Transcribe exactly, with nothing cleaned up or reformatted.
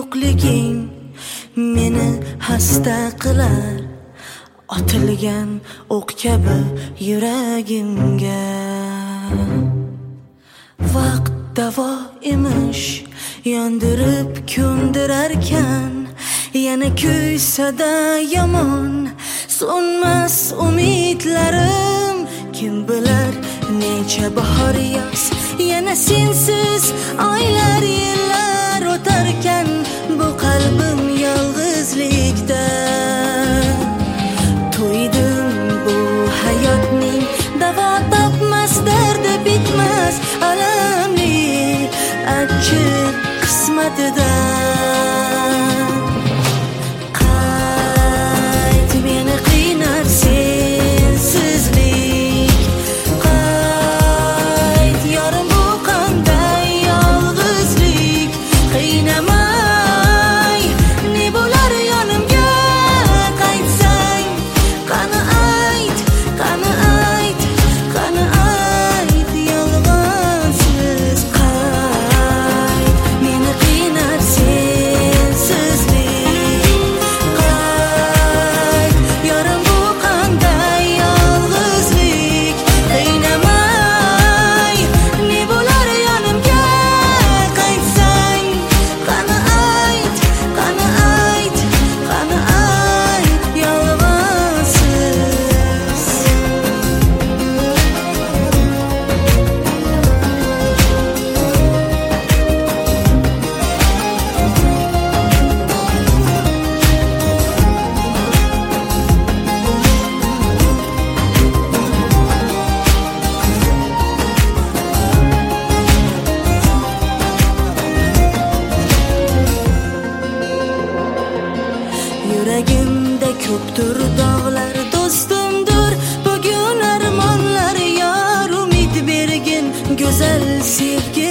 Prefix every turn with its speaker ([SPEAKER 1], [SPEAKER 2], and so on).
[SPEAKER 1] yo'qliging meni xasta qilar, otilgan o'q kabi yuragimga. Vaqt davo emish, yondirib ko'ndirarkan, yana kuysa-da yomon so'nmas umidlarim. Kim bilar necha bahor yoz, yana sensiz oylar yillar o'tarkan, bu qalbim yolg'izlikda. To'ydim bu hayotning davo topmas, dardi bitmas alamli achchiq qismatidan. Qayt, meni qiynar sensizlik, qayt yorim, bu qanday yolg'izlik. Qiynamay, ne bo'lar yonimga qaytsang, qani ayt, qani ayt, qani ayt yolg'onsiz. Qayt, meni qiynar sensizlik, qayt yorim, bu qanday yolg'izlik. Qiynamay, ne bo'lar yonimga qaytsang, qani ayt, qani ayt, qani ayt yolg'onsiz. Yuragimda ko'pdir dog'lar, do'stimdir bugun armonlar. Yor, umid bergin go'zal sevgi